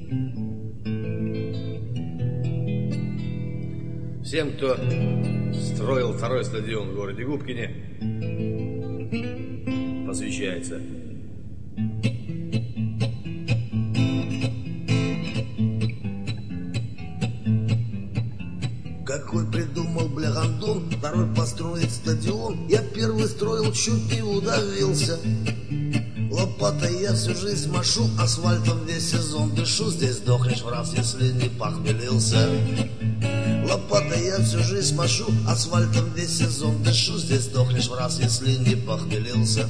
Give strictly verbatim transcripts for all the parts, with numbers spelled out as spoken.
Всем, кто строил второй стадион в городе Губкине, посвящается. Какой придумал, бля, гандон, второй построить стадион. Я первый строил, чуть не удавился. Лопатой я всю жизнь машу, асфальтом весь сезон дышу. Здесь сдохнешь в раз, если не похмелился. Лопатой я всю жизнь машу, асфальтом весь сезон дышу. Здесь сдохнешь в раз, если не похмелился.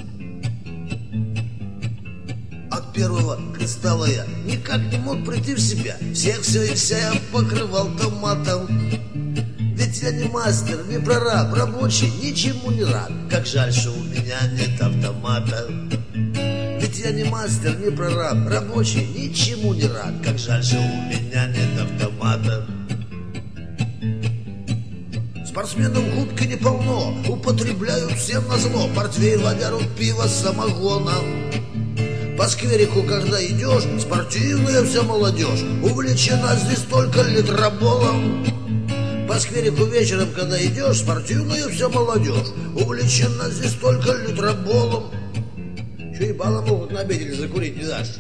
От первого кристалла я никак не мог прийти в себя. Всех все и вся я покрывал томатом. Ведь я не мастер, не прораб, рабочий, ничему не рад. Как жаль, что у меня нет автомата. Ведь я не мастер, не прораб, рабочий, ничему не рад. Как жаль, что у меня нет автомата. Спортсменов в Губкине полно, употребляют всем назло. Портвейн, водяру, пиво, самогоном. По скверику, когда идешь, спортивная вся молодежь увлечена здесь только литроболом. По скверику вечером, когда идешь, спортивная вся молодежь увлечена здесь только литроболом. Че ебало могут на обеде закурить не дашь.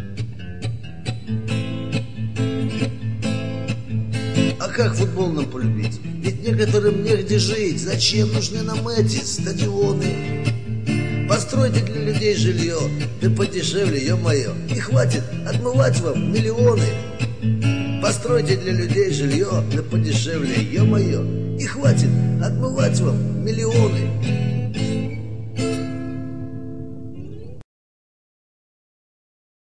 А как футбол нам полюбить? Ведь некоторым негде жить. Зачем нужны нам эти стадионы? Постройте для людей жилье, да подешевле, ё-моё. И хватит отмывать вам миллионы. Постройте для людей жилье, да подешевле, ё-моё. И хватит отмывать вам миллионы.